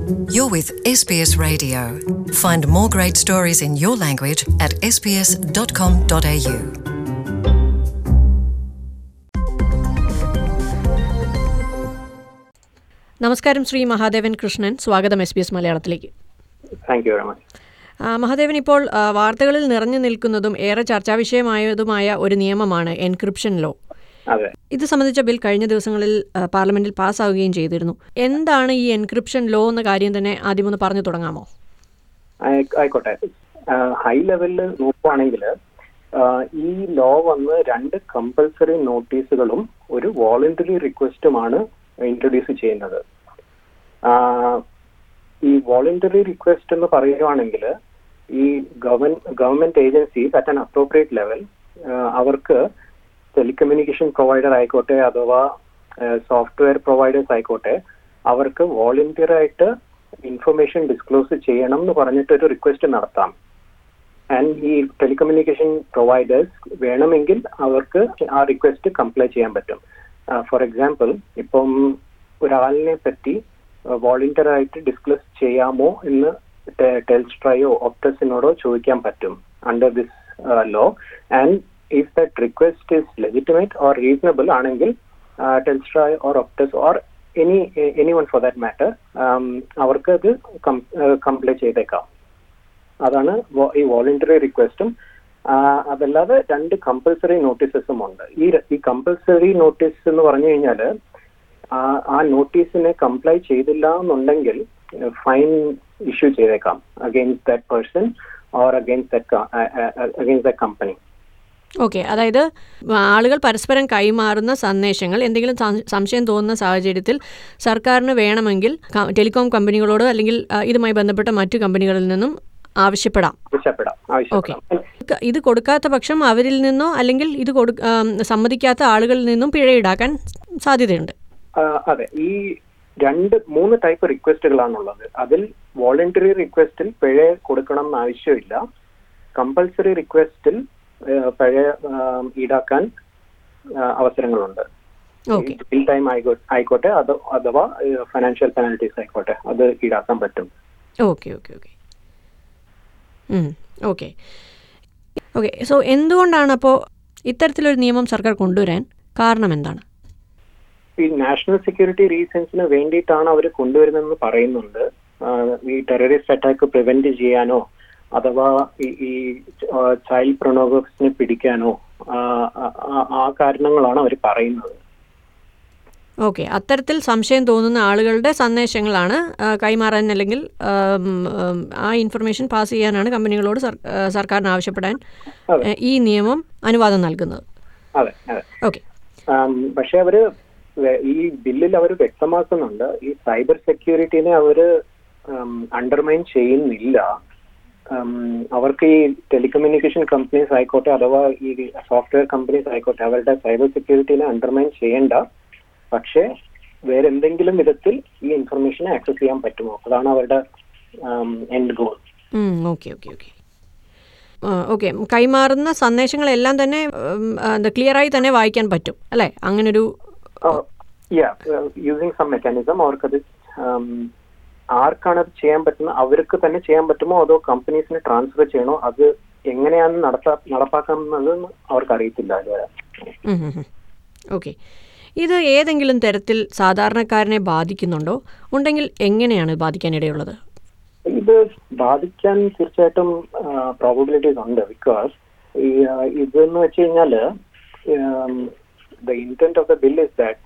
You're with SBS Radio. Find more great stories in your language at sbs.com.au. നമസ്കാരം ശ്രീ മഹാദേവൻ കൃഷ്ണൻ, സ്വാഗതം SBS മലയാളത്തിലേക്ക്. Thank you very much. Mahadevan, ഇപ്പോൾ വാർത്തകളിൽ നിറഞ്ഞു നിൽക്കുന്നതും ഏറെ ചർച്ചാ വിഷയമായതുമായ ഒരു നിയമമാണ് എൻക്രിപ്ഷൻ ലോ. അതെ, ഇത് സംബന്ധിച്ച ബിൽ കഴിഞ്ഞ ദിവസങ്ങളിൽ പാർലമെന്റിൽ പാസ്സാവുകയും ചെയ്തിരുന്നു. എന്താണ് ഈ എൻക്രിപ്ഷൻ ലോ എന്ന കാര്യം തന്നെ ആദ്യം ഒന്ന് പറഞ്ഞു തുടങ്ങാമോ? ആയിക്കോട്ടെ. ഹൈ ലെവലിൽ നോക്കുവാണെങ്കിൽ ഈ ലോ വന്ന് 2 കമ്പൽസറി നോട്ടീസുകളും ഒരു വോളണ്ടറി റിക്വസ്റ്റുമാണ് ഇൻട്രൊഡ്യൂസ് ചെയ്യുന്നത്. ഈ വോളണ്ടറി റിക്വസ്റ്റ് എന്ന് പറയുകയാണെങ്കിൽ ഈ government agencies at an appropriate level അവർക്ക് ടെലികമ്മ്യൂണിക്കേഷൻ പ്രൊവൈഡർ ആയിക്കോട്ടെ അഥവാ സോഫ്റ്റ്വെയർ പ്രൊവൈഡേഴ്സ് ആയിക്കോട്ടെ, അവർക്ക് വോളണ്ടിയറായിട്ട് ഇൻഫർമേഷൻ ഡിസ്ക്ലോസ് ചെയ്യണം എന്ന് പറഞ്ഞിട്ടൊരു റിക്വസ്റ്റ് നടത്താം. ആൻഡ് ഈ ടെലികമ്മ്യൂണിക്കേഷൻ പ്രൊവൈഡേഴ്സ് വേണമെങ്കിൽ അവർക്ക് ആ റിക്വസ്റ്റ് കംപ്ലൈ ചെയ്യാൻ പറ്റും. ഫോർ എക്സാമ്പിൾ, ഇപ്പം ഒരാളിനെ പറ്റി വോളണ്ടിയറായിട്ട് ഡിസ്ക്ലോസ് ചെയ്യാമോ എന്ന് ടെൽസ്ട്രയോ ഒപ്റ്റസിനോടോ ചോദിക്കാൻ പറ്റും under this law. And if that request is legitimate or reasonable ആണെങ്കിൽ Telstra or Optus or anyone for that matter അവർക്ക് അത് കംപ്ലൈ ചെയ്തേക്കാം. അതാണ് ഈ വോളണ്ടറി റിക്വസ്റ്റും. അതല്ലാതെ 2 കമ്പൽസറി നോട്ടീസസും ഉണ്ട്. ഈ കമ്പൽസറി നോട്ടീസ് എന്ന് പറഞ്ഞു കഴിഞ്ഞാൽ ആ നോട്ടീസിനെ കംപ്ലൈ ചെയ്തില്ല എന്നുണ്ടെങ്കിൽ ഫൈൻ ഇഷ്യൂ ചെയ്തേക്കാം against that person or against that company. Okay, അതായത് ആളുകൾ പരസ്പരം കൈമാറുന്ന സന്ദേശങ്ങൾ എന്തെങ്കിലും സംശയം തോന്നുന്ന സാഹചര്യത്തിൽ സർക്കാരിന് വേണമെങ്കിൽ ടെലികോം കമ്പനികളോട് അല്ലെങ്കിൽ ഇതുമായി ബന്ധപ്പെട്ട മറ്റു കമ്പനികളിൽ നിന്നും ആവശ്യപ്പെടാം. ഓക്കെ, ഇത് കൊടുക്കാത്ത പക്ഷം അവരിൽ നിന്നോ അല്ലെങ്കിൽ ഇത് സമ്മതിക്കാത്ത ആളുകളിൽ നിന്നും പിഴ ഈടാക്കാൻ സാധ്യതയുണ്ട്. അതെ, ഈ 3 ടൈപ്പ് റിക്വസ്റ്റുകളാണുള്ളത്. അതിൽ വോളണ്ടറി റിക്വസ്റ്റിൽ പിഴ കൊടുക്കണം എന്ന് ആവശ്യമില്ല. കമ്പൽസറി റിക്വസ്റ്റിൽ പിഴ ഈടാക്കാൻ അവസരങ്ങളുണ്ട്. ബിൽ ടൈം ആയിക്കോട്ടെ അഥവാ ഫൈനാൻഷ്യൽ പെനാൽറ്റീസ് ആയിക്കോട്ടെ, അത് ഈടാക്കാൻ പറ്റും. Okay okay okay okay okay so എന്തുകൊണ്ടാണ് അപ്പോൾ ഇത്തരത്തിലൊരു നിയമം സർക്കാർ കൊണ്ടുവരാൻ കാരണം എന്താണ്? ഈ നാഷണൽ സെക്യൂരിറ്റി റീസൺസിന് വേണ്ടിയിട്ടാണ് അവർ കൊണ്ടുവരുന്നതെന്ന് പറയുന്നുണ്ട്. ഈ ടെററിസ്റ്റ് അറ്റാക്ക് പ്രിവെന്റ് ചെയ്യാനോ അഥവാ ഈ ചൈൽഡ് പ്രൊണോഗോസിനെ പിടിക്കാനോ ആ കാരണങ്ങളാണ് അവർ പറയുന്നത്. ഓക്കെ, അത്തരത്തിൽ സംശയം തോന്നുന്ന ആളുകളുടെ സന്ദേശങ്ങളാണ് കൈമാറാൻ അല്ലെങ്കിൽ ആ ഇൻഫർമേഷൻ പാസ് ചെയ്യാനാണ് കമ്പനികളോട് സർക്കാരിന് ആവശ്യപ്പെടാൻ ഈ നിയമം അനുവാദം നൽകുന്നത്. അതെ അതെ. ഓക്കെ, പക്ഷെ അവര് ഈ ബില്ലിൽ അവർ വ്യക്തമാക്കുന്നുണ്ട് ഈ സൈബർ സെക്യൂരിറ്റിനെ അവര് അണ്ടർമൈൻ ചെയ്യുന്നില്ല. അവർക്ക് ഈ ടെലികമ്മ്യൂണിക്കേഷൻ കമ്പനീസ് ആയിക്കോട്ടെ അഥവാ ഈ സോഫ്റ്റ്വെയർ കമ്പനീസ് ആയിക്കോട്ടെ അവരുടെ സൈബർ സെക്യൂരിറ്റിനെ അണ്ടർമൈൻ ചെയ്യേണ്ട. പക്ഷേ വേറെ എന്തെങ്കിലും വിധത്തിൽ ഈ ഇൻഫർമേഷനെ ആക്സസ് ചെയ്യാൻ പറ്റുമോ, അതാണ് അവരുടെ end goal. Okay okay okay okay കൈമാറുന്ന സന്ദേശങ്ങളെല്ലാം തന്നെ ക്ലിയറായി തന്നെ വായിക്കാൻ പറ്റും അല്ലേ? അങ്ങനൊരു യൂസിങ് സം മെക്കാനിസം അവർക്കത് ആർക്കാണ് അത് ചെയ്യാൻ പറ്റുന്നത് അവർക്ക് തന്നെ ചെയ്യാൻ പറ്റുമോ അതോ കമ്പനീസിന് ട്രാൻസ്ഫർ ചെയ്യണോ, അത് എങ്ങനെയാണ് നടപ്പാക്കുന്നത് അവർക്ക് അറിയത്തില്ല. ഓക്കെ, ഇത് ഏതെങ്കിലും തരത്തിൽ സാധാരണക്കാരനെ ബാധിക്കുന്നുണ്ടോ? ഉണ്ടെങ്കിൽ എങ്ങനെയാണ് ബാധിക്കാനിടയുള്ളത്? ഇത് ബാധിക്കാൻ തീർച്ചയായിട്ടും പ്രോബബിലിറ്റീസ് ഉണ്ട്. ബിക്കോസ് ഇതെന്ന് വെച്ച് കഴിഞ്ഞാല് the intent of the bill is that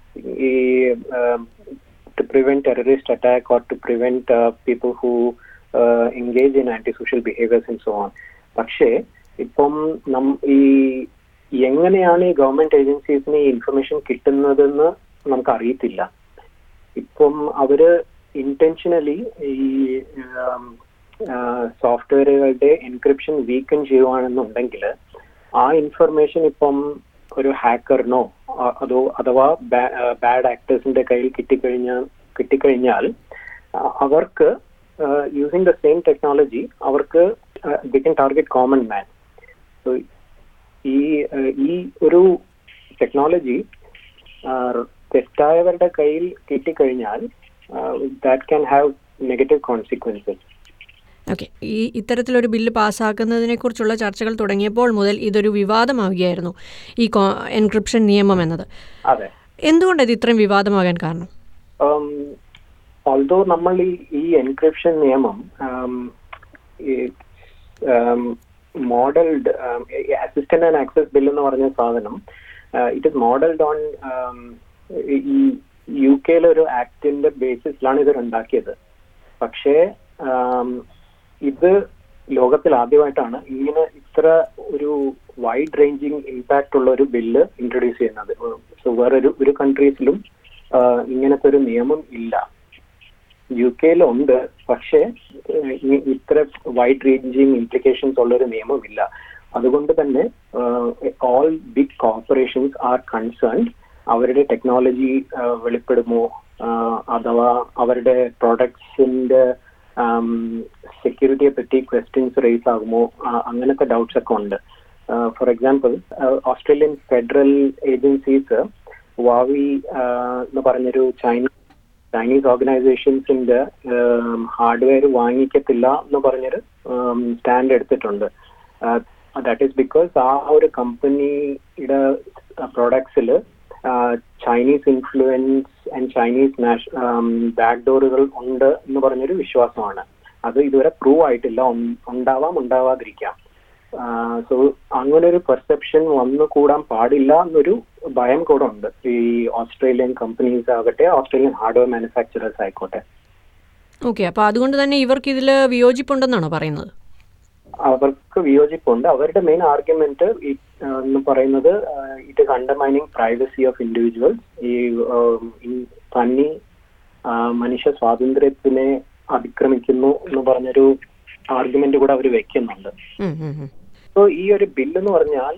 to prevent terrorist attack or to prevent people who engage in antisocial behaviors and so on. പക്ഷേ ഇപ്പം ഈ എങ്ങനെയാണ് ഈ ഗവൺമെന്റ് ഏജൻസീസിന് ഈ ഇൻഫർമേഷൻ കിട്ടുന്നതെന്ന് നമുക്ക് അറിയത്തില്ല. ഇപ്പം അവര് ഇന്റൻഷനലി ഈ സോഫ്റ്റ്വെയറുകളുടെ എൻക്രിപ്ഷൻ വീക്കൻ ചെയ്യുവാണെന്നുണ്ടെങ്കിൽ ആ ഇൻഫർമേഷൻ ഇപ്പം ഒരു ഹാക്കറിനോ അഥവാ ബാഡ് ആക്ടേഴ്സിന്റെ കയ്യിൽ കിട്ടിക്കഴിഞ്ഞാൽ അവർക്ക് യൂസിങ് ദ സെയിം ടെക്നോളജി അവർക്ക് they can target common man. So ഈ ഒരു ടെക്നോളജി തെറ്റായവരുടെ കയ്യിൽ കിട്ടിക്കഴിഞ്ഞാൽ that can have negative consequences. Okay, ഈ ഇത്തരത്തിലൊരു ബില്ല് പാസ്സാക്കുന്നതിനെക്കുറിച്ചുള്ള ചർച്ചകൾ തുടങ്ങിയപ്പോൾ മുതൽ ഇതൊരു വിവാദമാവുകയായിരുന്നു, ഈ എൻക്രിപ്ഷൻ നിയമം എന്നത്. അതെ, എന്തുകൊണ്ട് ഇത് ഇത്രയും വിവാദമാകാൻ കാരണം? ഓൾദോ നമ്മൾ ഈ എൻക്രിപ്ഷൻ നിയമം modelled assistant and access bill എന്ന് പറഞ്ഞ സാധനം, ഇറ്റ് ഇസ് മോഡൽഡ് ഓൺ ഈ UK ഒരു ആക്ടിന്റെ ബേസിസിലാണ് ഇത് ഉണ്ടാക്കിയത്. പക്ഷേ ഇത് ലോകത്തിൽ ആദ്യമായിട്ടാണ് ഇങ്ങനെ ഇത്ര ഒരു വൈഡ് റേഞ്ചിങ് ഇമ്പാക്ട് ഉള്ള ഒരു ബില്ല് ഇൻട്രൊഡ്യൂസ് ചെയ്യുന്നത്. സോ വേറെ ഒരു കൺട്രീസിലും ഇങ്ങനത്തെ ഒരു നിയമം ഇല്ല. UK ഉണ്ട്, പക്ഷേ ഇത്ര വൈഡ് റേഞ്ചിങ് ഇംപ്ലിക്കേഷൻസ് ഉള്ള ഒരു നിയമമില്ല. അതുകൊണ്ട് തന്നെ all big corporations are concerned അവരുടെ ടെക്നോളജി വെളിപ്പെടുമോ, അഥവാ അവരുടെ പ്രോഡക്ട്സിന്റെ സെക്യൂരിറ്റിയെ പറ്റി ക്വസ്റ്റ്യൻസ് റേസ് ആകുമോ, അങ്ങനത്തെ ഡൗട്ട്സ് ഒക്കെ ഉണ്ട്. For example, Australian federal agencies Huawei എന്ന് പറഞ്ഞൊരു ചൈനീസ് ഓർഗനൈസേഷൻസിന്റെ ഹാർഡ്വെയർ വാങ്ങിക്കത്തില്ല എന്ന് പറഞ്ഞൊരു സ്റ്റാൻഡ് എടുത്തിട്ടുണ്ട്. ദാറ്റ് ഈസ് ബിക്കോസ് ആ ഒരു കമ്പനിയുടെ പ്രോഡക്ട്സിൽ ചൈനീസ് ഇൻഫ്ലുവൻസ് ആൻഡ് ചൈനീസ് ബാക്ക്ഡോറുകൾ ഉണ്ട് എന്ന് പറഞ്ഞൊരു വിശ്വാസമാണ്. അത് ഇതുവരെ പ്രൂവ് ആയിട്ടില്ല, ഉണ്ടാവാതിരിക്കാം. സോ അങ്ങനെ ഒരു പെർസെപ്ഷൻ വന്നുകൂടാൻ പാടില്ല എന്നൊരു ഭയം കൂടെ ഉണ്ട് ഈ ഓസ്ട്രേലിയൻ കമ്പനീസ് ആകട്ടെ, ഓസ്ട്രേലിയൻ ഹാർഡ്വെയർ മാനുഫാക്ചറേഴ്സ് ആയിക്കോട്ടെ. ഓക്കെ, അപ്പോൾ അതുകൊണ്ട് തന്നെ ഇവർക്ക് ഇതിൽ വിയോജിപ്പുണ്ടെന്നാണോ പറയുന്നത്? അവർക്ക് വിയോജിപ്പുണ്ട്. അവരുടെ മെയിൻ ആർഗ്യുമെന്റ് എന്ന് പറയുന്നത് it is undermining privacy of individuals. ഈ തന്നി മനുഷ്യ സ്വാതന്ത്ര്യത്തിനെ അതിക്രമിക്കുന്നു എന്ന് പറഞ്ഞൊരു ആർഗ്യുമെന്റ് കൂടെ അവർ വെക്കുന്നുണ്ട്. സോ ഈ ഒരു ബില്ല് എന്ന് പറഞ്ഞാൽ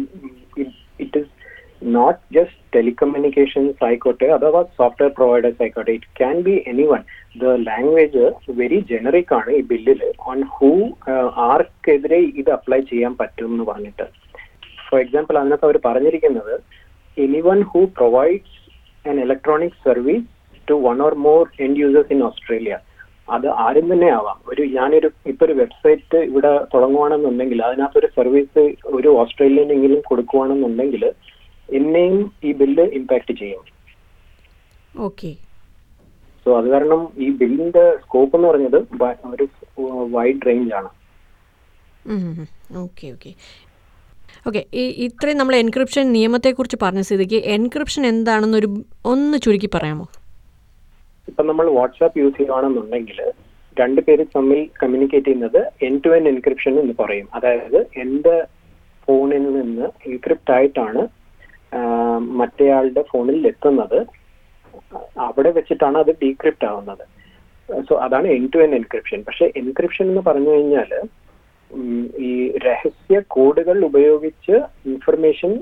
it is not just telecommunications ആയിക്കോട്ടെ അഥവാ സോഫ്റ്റ്വെയർ പ്രൊവൈഡേഴ്സ് ആയിക്കോട്ടെ, it can be anyone. The language very generic ആണ് ഈ ബില്ലിൽ ഓൺ ഹൂ ആർക്കെതിരെ ഇത് അപ്ലൈ ചെയ്യാൻ പറ്റും എന്ന് പറഞ്ഞിട്ട്. ഫോർ എക്സാമ്പിൾ, അതിനകത്ത് അവർ പറഞ്ഞിരിക്കുന്നത് anyone who provides an electronic service to one or more end users in Australia. അത് ആരും തന്നെ ആവാം. ഇപ്പൊ ഒരു വെബ്സൈറ്റ് ഇവിടെ തുടങ്ങുവാണെന്നുണ്ടെങ്കിൽ അതിനകത്തൊരു സർവീസ് ഒരു ഓസ്ട്രേലിയനെങ്കിലും കൊടുക്കുവാണെന്നുണ്ടെങ്കിൽ എന്നെയും ഈ ബില്ല് ഇമ്പാക്ട് ചെയ്യും. ഓക്കെ, സോ അത് കാരണം ഈ ബില്ലിന്റെ സ്കോപ്പ് എന്ന് പറഞ്ഞത് ഒരു വൈഡ് റേഞ്ച് ആണ്. ഓക്കെ ഓക്കെ ഓക്കെ ഇത്രയും നമ്മൾ എൻക്രിപ്ഷൻ നിയമത്തെക്കുറിച്ച് പറഞ്ഞ സ്ഥിതിക്ക് എൻക്രിപ്ഷൻ എന്താണെന്നൊരു ഒന്ന് ചുരുക്കി പറയാമോ? ഇപ്പൊ നമ്മൾ വാട്സാപ്പ് യൂസ് ചെയ്യുകയാണെന്നുണ്ടെങ്കിൽ രണ്ടുപേര് തമ്മിൽ കമ്മ്യൂണിക്കേറ്റ് ചെയ്യുന്നത് എൻഡ് ടു എൻഡ് എൻക്രിപ്ഷൻ എന്ന് പറയും. അതായത് എന്റെ ഫോണിൽ നിന്ന് എൻക്രിപ്റ്റ് ആയിട്ടാണ് മറ്റേയാളുടെ ഫോണിൽ എത്തുന്നത്, അവിടെ വെച്ചിട്ടാണ് അത് ഡീക്രിപ്റ്റ് ആവുന്നത്. സോ അതാണ് എൻഡ് ടു എൻഡ് എൻക്രിപ്ഷൻ. പക്ഷെ എൻക്രിപ്ഷൻ എന്ന് പറഞ്ഞു കഴിഞ്ഞാൽ ഈ രഹസ്യ കോഡുകൾ ഉപയോഗിച്ച് ഇൻഫർമേഷൻ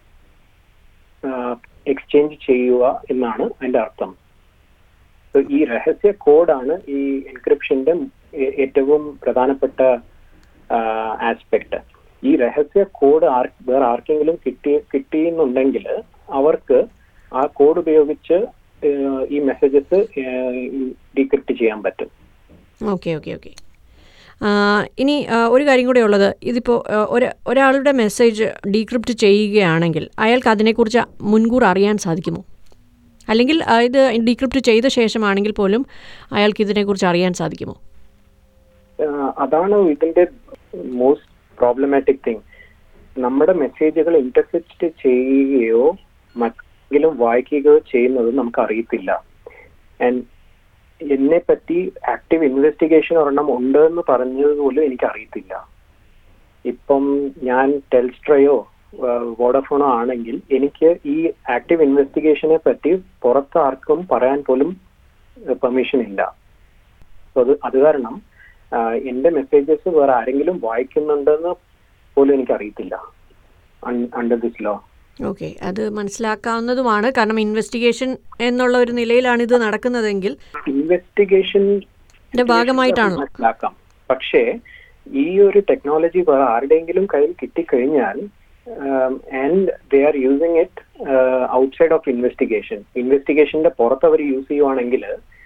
എക്സ്ചേഞ്ച് ചെയ്യുക എന്നാണ് അതിന്റെ അർത്ഥം. സോ ഈ രഹസ്യ കോഡാണ് ഈ എൻക്രിപ്ഷന്റെ ഏറ്റവും പ്രധാനപ്പെട്ട ആസ്പെക്ട്. ഈ രഹസ്യ കോഡ് വേറെ ആർക്കെങ്കിലും കിട്ടിയെന്നുണ്ടെങ്കിൽ അവർക്ക് ആ കോഡ് ഉപയോഗിച്ച് ഈ മെസ്സേജസ് ഡീക്രിപ്റ്റ് ചെയ്യാൻ പറ്റും. ഓക്കെ ഓക്കെ ഓക്കെ ഇനി ഒരു കാര്യം കൂടെ ഉള്ളത്, ഇതിപ്പോൾ ഒരാളുടെ മെസ്സേജ് ഡീക്രിപ്റ്റ് ചെയ്യുകയാണെങ്കിൽ അയാൾക്ക് അതിനെക്കുറിച്ച് മുൻകൂർ അറിയാൻ സാധിക്കുമോ? അല്ലെങ്കിൽ ഇത് ഡീക്രിപ്റ്റ് ചെയ്ത ശേഷമാണെങ്കിൽ പോലും അയാൾക്ക് ഇതിനെക്കുറിച്ച് അറിയാൻ സാധിക്കുമോ? അതാണ് ഇതിന്റെ മോസ്റ്റ് പ്രോബ്ലമാറ്റിക് തിങ്. നമ്മുടെ മെസ്സേജുകൾ ഇന്റർസെപ്റ്റ് ചെയ്യുകയോ മറ്റെങ്കിലും വായിക്കുകയോ ചെയ്യുന്നത് നമുക്ക് അറിയത്തില്ല. ആൻഡ് എന്നെ പറ്റി ആക്റ്റീവ് ഇൻവെസ്റ്റിഗേഷൻ ഒരെണ്ണം ഉണ്ട് എന്ന് പറഞ്ഞതുപോലും എനിക്ക് അറിയത്തില്ല. ഇപ്പം ഞാൻ ടെൽസ്ട്രയോ വോഡഫോണോ ആണെങ്കിൽ എനിക്ക് ഈ ആക്റ്റീവ് ഇൻവെസ്റ്റിഗേഷനെ പറ്റി പുറത്ത് ആർക്കും പറയാൻ പോലും പെർമിഷൻ ഇല്ല. സോ അത് കാരണം എന്റെ മെസ്സേജസ് വേറെ ആരെങ്കിലും വായിക്കുന്നുണ്ടെന്ന് പോലും എനിക്ക് അറിയത്തില്ല അണ്ടർ ദിസ് ലോ. ഓക്കെ, അത് മനസ്സിലാക്കാവുന്നതുമാണ്. കാരണം ഇൻവെസ്റ്റിഗേഷൻ എന്നുള്ള ഒരു നിലയിലാണ് ഇത് നടക്കുന്നതെങ്കിൽ ഇൻവെസ്റ്റിഗേഷന്റെ ഭാഗമായിട്ടാണ് മനസ്സിലാക്കാം. പക്ഷേ ഈ ഒരു ടെക്നോളജി വേറെ ആരുടെയെങ്കിലും കയ്യിൽ കിട്ടിക്കഴിഞ്ഞാൽ and they are using it outside of ഇൻവെസ്റ്റിഗേഷന്റെ പുറത്ത് അവർ യൂസ് ചെയ്യുവാണെങ്കിൽ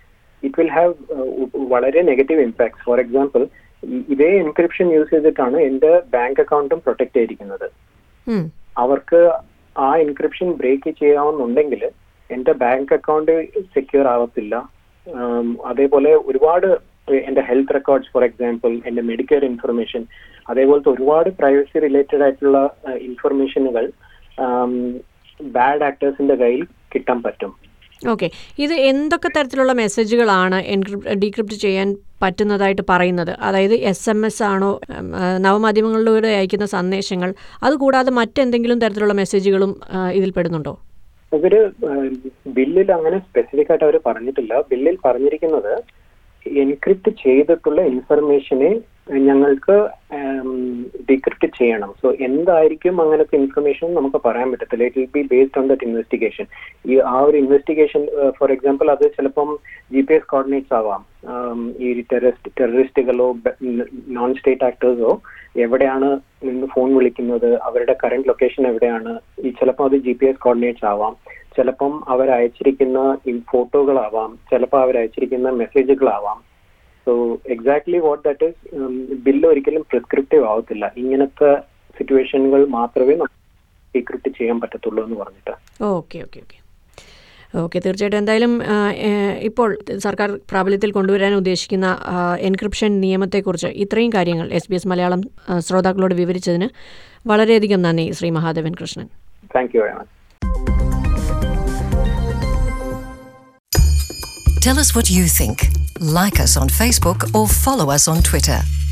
ഇറ്റ് വിൽ ഹാവ് വളരെ നെഗറ്റീവ് ഇമ്പാക്ട്സ്. ഫോർ എക്സാമ്പിൾ, ഇതേ എൻക്രിപ്ഷൻ യൂസ് ചെയ്തിട്ടാണ് എന്റെ ബാങ്ക് അക്കൗണ്ടും പ്രൊട്ടക്ട് ചെയ്തിരിക്കുന്നത്. അവർക്ക് ആ എൻക്രിപ്ഷൻ ബ്രേക്ക് ചെയ്യാവുന്നുണ്ടെങ്കിൽ എന്റെ ബാങ്ക് അക്കൗണ്ട് സെക്യൂർ ആവത്തില്ല. അതേപോലെ ഒരുപാട് എന്റെ ഹെൽത്ത് റെക്കോർഡ്സ്, ഫോർ എക്സാമ്പിൾ എന്റെ മെഡിക്കൽ ഇൻഫർമേഷൻ, അതേപോലത്തെ ഒരുപാട് പ്രൈവസി റിലേറ്റഡ് ആയിട്ടുള്ള ഇൻഫർമേഷനുകൾ ബാഡ് ആക്ടേഴ്സിന്റെ കയ്യിൽ കിട്ടാൻ പറ്റും. ഓക്കെ, ഇത് എന്തൊക്കെ തരത്തിലുള്ള മെസ്സേജുകളാണ് ഡീക്രിപ്റ്റ് ചെയ്യാൻ പറ്റുന്നതായിട്ട് പറയുന്നത്? അതായത് SMS ആണോ, നവമാധ്യമങ്ങളിലൂടെ അയക്കുന്ന സന്ദേശങ്ങൾ, അതുകൂടാതെ മറ്റെന്തെങ്കിലും തരത്തിലുള്ള മെസ്സേജുകളും ഇതിൽ പെടുന്നുണ്ടോ? ഇവര് ബില്ലിൽ അങ്ങനെ സ്പെസിഫിക് ആയിട്ട് അവർ പറഞ്ഞിട്ടില്ല. ബില്ലിൽ പറഞ്ഞിരിക്കുന്നത് എൻക്രിപ്റ്റ് ചെയ്തിട്ടുള്ള ഇൻഫർമേഷനെ ഞങ്ങൾക്ക് ഡീക്രിപ്റ്റ് ചെയ്യണം. സോ എന്തായിരിക്കും അങ്ങനത്തെ ഇൻഫർമേഷൻ നമുക്ക് പറയാൻ പറ്റത്തില്ല. It will be based on that investigation. ഈ ആ ഒരു ഇൻവെസ്റ്റിഗേഷൻ, ഫോർ എക്സാമ്പിൾ, അത് ചിലപ്പം GPS കോർഡിനേറ്റ്സ് ആവാം. ഈ ടെററിസ്റ്റുകളോ നോൺ സ്റ്റേറ്റ് ആക്ടേഴ്സോ എവിടെയാണ് നിന്ന് ഫോൺ വിളിക്കുന്നത്, അവരുടെ കറന്റ് ലൊക്കേഷൻ എവിടെയാണ്, ഈ ചിലപ്പോൾ അത് GPS കോർഡിനേറ്റ്സ് ആവാം, ചിലപ്പം അവരയച്ചിരിക്കുന്ന ഫോട്ടോകളാവാം, ചിലപ്പോൾ അവരയച്ചിരിക്കുന്ന മെസ്സേജുകളാവാം. So exactly what that is, bill ഒരിക്കലും പ്രിസ്ക്രിപ്റ്റീവ് ആവത്തില്ല. ഇങ്ങനത്തെ സിറ്റുവേഷനുകൾ മാത്രമേ നമുക്ക് ഡീക്രിപ്റ്റ് ചെയ്യാൻ പറ്റത്തുള്ളൂ എന്ന് പറഞ്ഞിട്ട്. ഓക്കെ ഓക്കെ ഓക്കെ ഓക്കെ തീർച്ചയായിട്ടും. എന്തായാലും ഇപ്പോൾ സർക്കാർ പ്രാബല്യത്തിൽ കൊണ്ടുവരാൻ ഉദ്ദേശിക്കുന്ന എൻക്രിപ്ഷൻ നിയമത്തെക്കുറിച്ച് ഇത്രയും കാര്യങ്ങൾ SBS മലയാളം ശ്രോതാക്കളോട് വിവരിച്ചതിന് വളരെയധികം നന്ദി Shri Mahadevan Krishnan. Thank you very much. Tell us what you think. Like us on Facebook or follow us on Twitter.